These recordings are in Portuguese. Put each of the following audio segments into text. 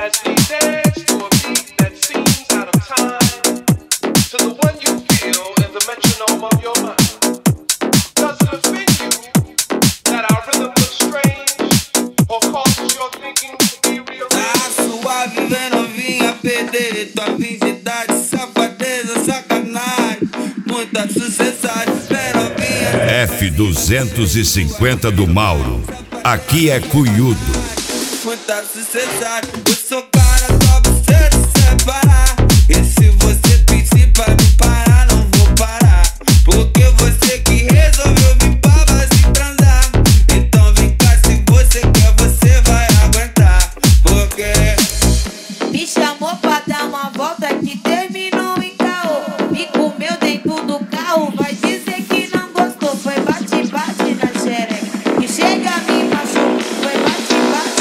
F250 do Mauro. Aqui é Cunhudo. Muita sucessagem, eu sou cara só pra você se separar. E se você pedir pra me parar, não vou parar. Porque você que resolveu vir pra base transar. Então vem cá, se você quer, você vai aguentar. Porque me chamou pra dar uma volta que terminou em caô. Me comeu dentro do carro, vai dizer que não gostou. Foi bate-bate na xereca, que chega a me machucar. Foi bate-bate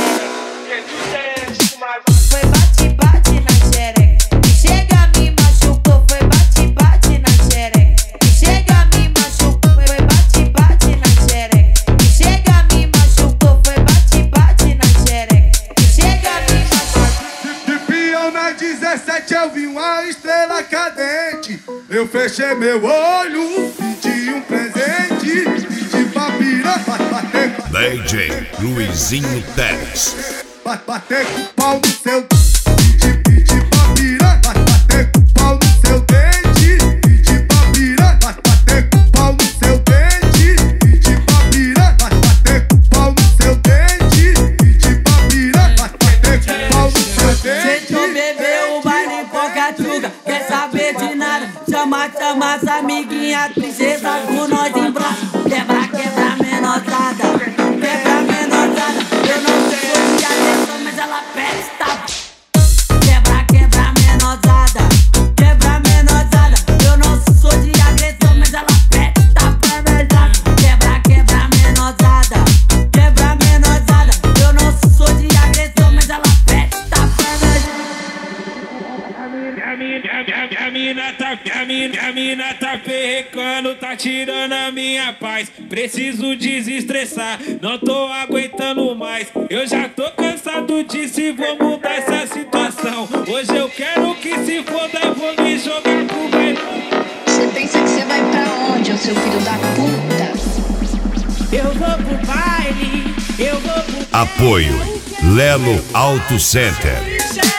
na xereca, que chega a me machucou. Foi bate-bate na xereca, que chega a me machucou. Foi bate-bate na xereca, que chega a me machucou. Foi bate-bate na xereca, que chega a me machucou. De peão na 17 eu vi uma estrela cadente. Eu fechei meu olho, pedi um presente, pedi pra pirar, bater. DJ Luizinho Teles. Bater com o pau no seu dente, pedi pra pirar, bater com o pau no seu dente, pedi pra pirar, bater com o pau no seu dente, pedi pra pirar, bater com o pau no seu dente, pedi pra pirar, bater com o pau no seu dente. Sentou, bebeu o baile com cachuga, quer saber de nada? Chama as amiguinhas, princesa com nós em braço. Quebra, menosada, quebra, menosada. Eu não sei onde a atenção, mas ela presta. Quebra, menosada, quebra, menosada. Eu não sou de agressão, mas ela presta pra verdade. Quebra, menosada, quebra, menosada. Eu não sou de agressão, mas ela presta pra verdade. A mina tá perrecando, tá tirando a minha paz. Preciso desestressar, não tô aguentando mais. Eu já tô cansado disso e vou mudar essa situação. Hoje eu quero que se foda, eu vou me jogar pro bailão. Você pensa que você vai pra onde, ô seu filho da puta? Eu vou pro baile, eu vou pro... Apoio Lelo Auto Center.